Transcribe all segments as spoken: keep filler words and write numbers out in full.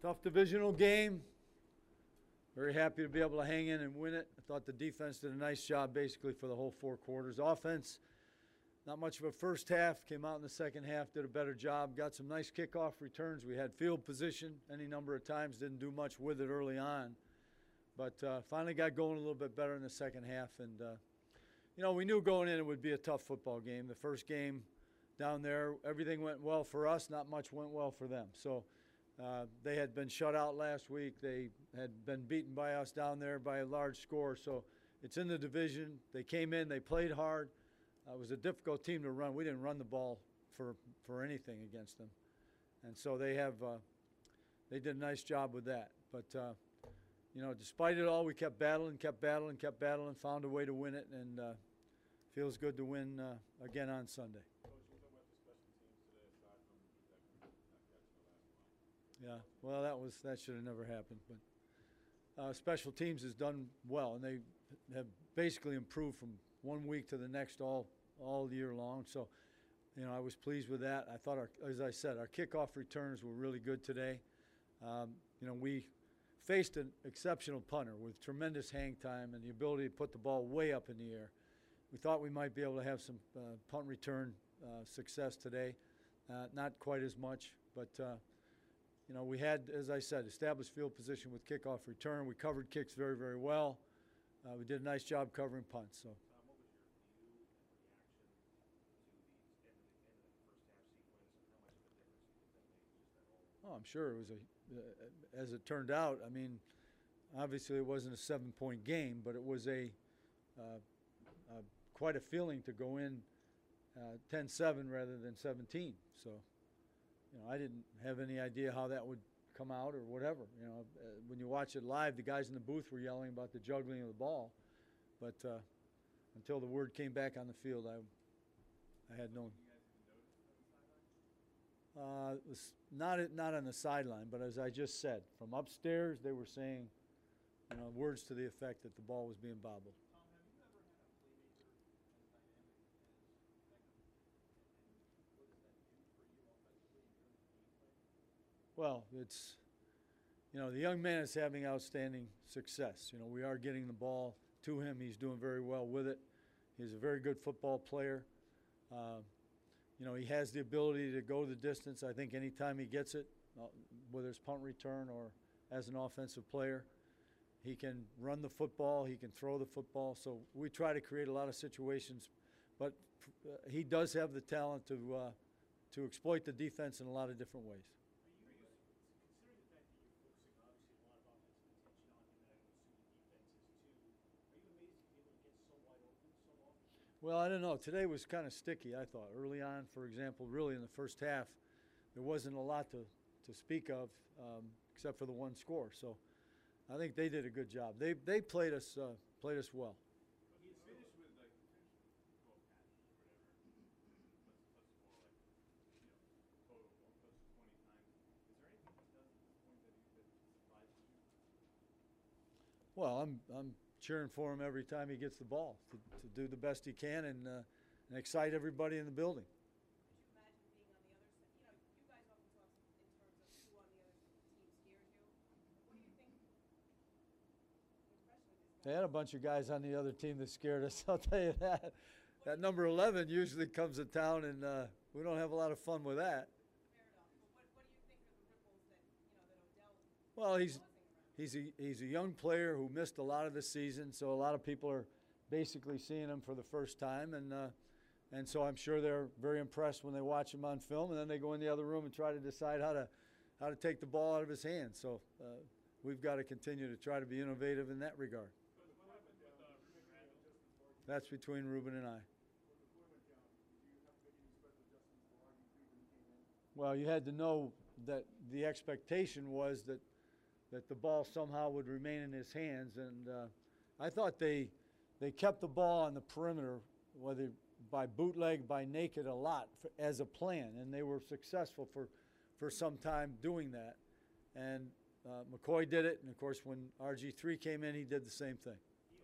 Tough divisional game. Very happy to be able to hang in and win it. I thought the defense did a nice job basically for the whole four quarters. Offense, not much of a first half. Came out in the second half, did a better job. Got some nice kickoff returns. We had field position any number of times. Didn't do much with it early on. But uh, finally got going a little bit better in the second half. And, uh, you know, we knew going in it would be a tough football game. The first game down there, everything went well for us. Not much went well for them. So uh, they had been shut out last week. They had been beaten by us down there by a large score. So it's in the division. They came in. They played hard. Uh, it was a difficult team to run. We didn't run the ball for, for anything against them. And so they have uh, they did a nice job with that. But, uh, you know, despite it all, we kept battling, kept battling, kept battling, found a way to win it, and uh, feels good to win uh, again on Sunday. Yeah, well, that was that should have never happened. But uh, special teams has done well, and they have basically improved from one week to the next all all year long. So, you know, I was pleased with that. I thought, our, as I said, our kickoff returns were really good today. Um, you know, we faced an exceptional punter with tremendous hang time and the ability to put the ball way up in the air. We thought we might be able to have some uh, punt return uh, success today. Uh, not quite as much, but. Uh, You know, we had, as I said, established field position with kickoff return. We covered kicks very, very well. Uh, we did a nice job covering punts. So. Tom, what was your view and reaction to the end of the, end of that first half sequence, and how much of a difference do you think that made just that whole? Oh, I'm sure it was a. Uh, as it turned out, I mean, obviously it wasn't a seven-point game, but it was a uh, uh, quite a feeling to go in ten seven uh, rather than seventeen. So. You know, I didn't have any idea how that would come out or whatever. You know, uh, when you watch it live, the guys in the booth were yelling about the juggling of the ball, but uh, until the word came back on the field, I, I had no. Uh, it was not not on the sideline, but as I just said, from upstairs they were saying, you know, words to the effect that the ball was being bobbled. Well, it's, you know, the young man is having outstanding success. You know, we are getting the ball to him. He's doing very well with it. He's a very good football player. Uh, you know, he has the ability to go the distance. I think anytime he gets it, uh, whether it's punt return or as an offensive player, he can run the football. He can throw the football. So we try to create a lot of situations. But uh, he does have the talent to, uh, to exploit the defense in a lot of different ways. Well, I don't know. Today was kind of sticky, I thought. Early on, for example, really in the first half, there wasn't a lot to, to speak of um, except for the one score. So I think they did a good job. They they played us uh, played us well. But he finished with like potentially twelve catches or whatever. Let's, let's call like, you know, total one plus twenty times. Is there anything he does at this point that, he, that surprises you? Well, I'm I'm. cheering for him every time he gets the ball to, to do the best he can and, uh, and excite everybody in the building. Could you imagine being on the other side? You know, you guys often talk in terms of who on the other team scares you. What do you think, especially this guy? They had a bunch of guys on the other team that scared us, I'll tell you that. That number eleven usually comes to town, and uh, we don't have a lot of fun with that. Fair enough. But what, what do you think are the ripples that, you know, that Odell Well, he's causing around? He's a, he's a young player who missed a lot of the season, so a lot of people are basically seeing him for the first time. And, uh, and so I'm sure they're very impressed when they watch him on film, and then they go in the other room and try to decide how to, how to take the ball out of his hands. So uh, we've got to continue to try to be innovative in that regard. That's between Ruben and I. Well, you had to know that the expectation was that that the ball somehow would remain in his hands. And uh, I thought they they kept the ball on the perimeter, whether by bootleg, by naked, a lot for, as a plan. And they were successful for, for some time doing that. And uh, McCoy did it. And, of course, when R G three came in, he did the same thing.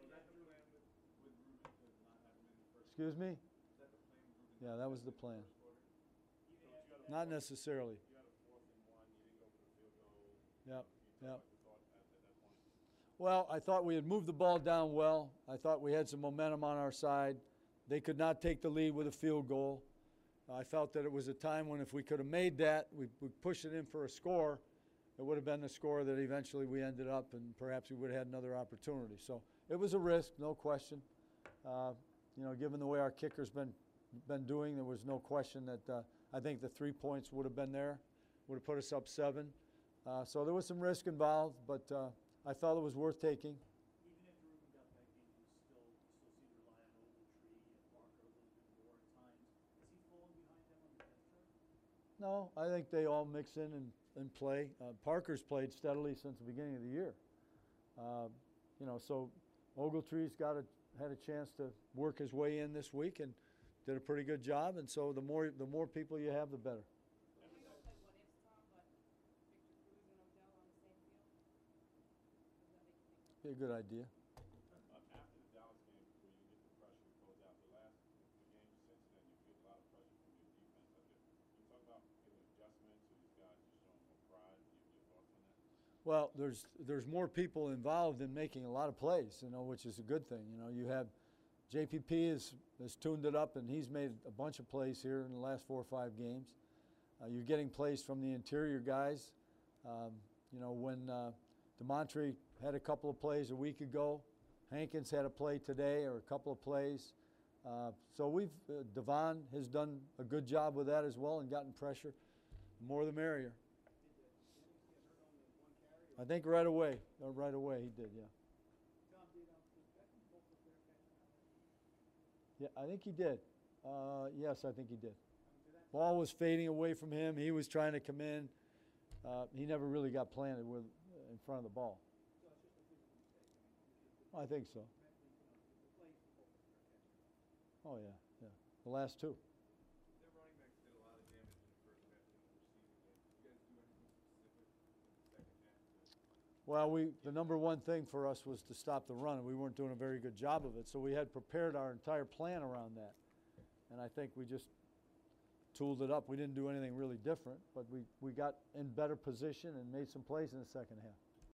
Excuse me? Yeah, that was the plan. Not necessarily. Yep, Can you yep. talk about the thought at, at that point? Well, I thought we had moved the ball down well. I thought we had some momentum on our side. They could not take the lead with a field goal. I felt that it was a time when if we could have made that, we we pushed it in for a score, it would have been the score that eventually we ended up, and perhaps we would have had another opportunity. So it was a risk, no question. Uh, you know, given the way our kicker's been been doing, there was no question that uh, I think the three points would have been there, would have put us up seven. Uh, so there was some risk involved, but uh, I felt it was worth taking. Even after Ruben got back in, you still you still seem to rely on Ogletree and Parker a little bit more at times. Has he fallen behind them on the depth chart? No, I think they all mix in and, and play. Uh, Parker's played steadily since the beginning of the year. Uh, you know, so Ogletree's got a, had a chance to work his way in this week and did a pretty good job. And so the more the more people you have, the better. Can we don't play what ifs, Tom, but Victor Cruz and Odell on the same field? Does that make you think? Be a good idea. Uh, after the Dallas game, where you get the pressure to close out the last the game since then, you feel a lot of pressure from your defense. Like, can you talk about giving adjustments or these guys just showing more pride? Your, your thoughts on that? Well, there's there's more people involved in making a lot of plays, you know, which is a good thing. You know, you have J P P has has tuned it up, and he's made a bunch of plays here in the last four or five games. Uh, you're getting plays from the interior guys. Um, you know, when uh, DeMontre had a couple of plays a week ago, Hankins had a play today or a couple of plays. Uh, so we've uh, Devon has done a good job with that as well and gotten pressure. The more the merrier. I think right away, uh, right away he did, yeah. Tom, did um, did Beckham pull for fair catch on that last one? Yeah, I think he did. Uh, yes, I think he did. I mean, did that Ball was fading away from him. He was trying to come in. Uh, he never really got planted with in front of the ball. so it's just a physical mistake? I mean, I think so. mentally, you know, the play for both of fair catch. Oh yeah, yeah. The last two. Their running backs did a lot of damage in the first half in the receiving game. Did you guys do anything specific in the second half to Well, we the number one thing for us was to stop the run, and we weren't doing a very good job of it. So we had prepared our entire plan around that, and I think we just tooled it up. We didn't do anything really different, but we, we got in better position and made some plays in the second half.